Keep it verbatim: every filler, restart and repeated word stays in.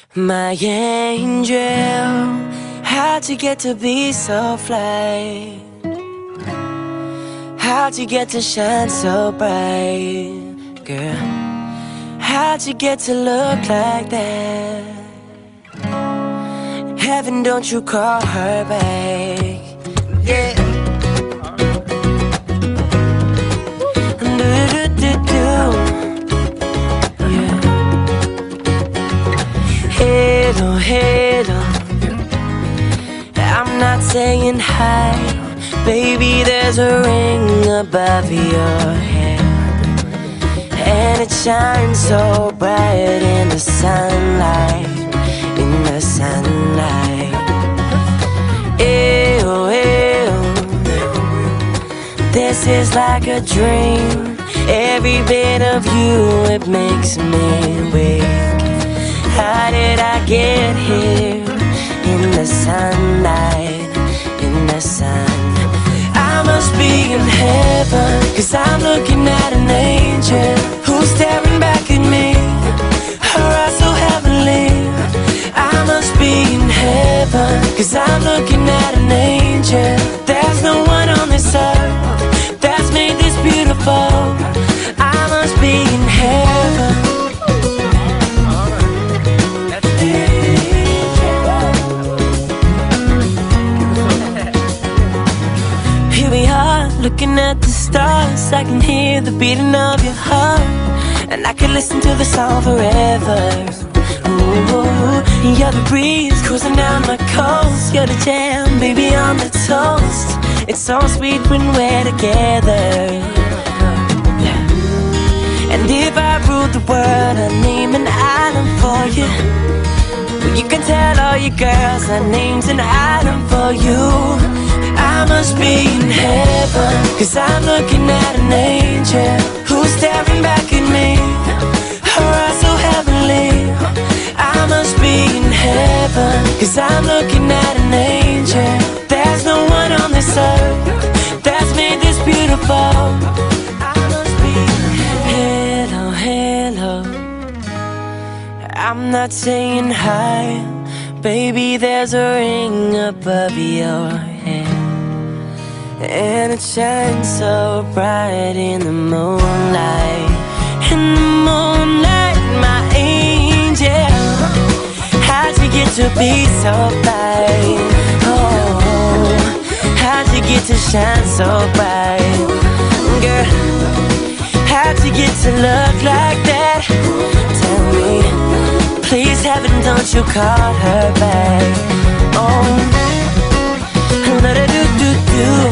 My angel, how'd you get to be so fly? How'd you get to shine so bright? Girl, how'd you get to look like that? Heaven, don't you call her back? Yeah. Hello, hello, I'm not saying hi. Baby, there's a ring above your head, and it shines so bright in the sunlight, in the sunlight. Ew, ew, this is like a dream. Every bit of you, it makes me weak. How did I get here? In the sunlight, in the sun. I must be in heaven, 'cause I'm looking at an angel who's staring back at me, her eyes so heavenly. I must be in heaven, 'cause I'm looking at an angel. There's no one on this earth that's made this beautiful. I must be in heaven. Looking at the stars, I can hear the beating of your heart, and I could listen to the song forever. Ooh, you're the breeze cruising down my coast. You're the jam, baby, I'm the toast. It's so sweet when we're together. Yeah. And if I ruled the world, I'd name an island for you. Well, you can tell all your girls I named an island for you. I must be in heaven, 'cause I'm looking at an angel who's staring back at me, her eyes so heavenly. I must be in heaven, 'cause I'm looking at an angel. There's no one on this earth that's made this beautiful. I must be in heaven. Hello, hello, I'm not saying hi. Baby, there's a ring above your head, and it shines so bright in the moonlight. In the moonlight, my angel, how'd you get to be so bright? Oh, how'd you get to shine so bright? Girl, how'd you get to look like that? Tell me, please heaven, don't you call her back? Oh, let her do do do.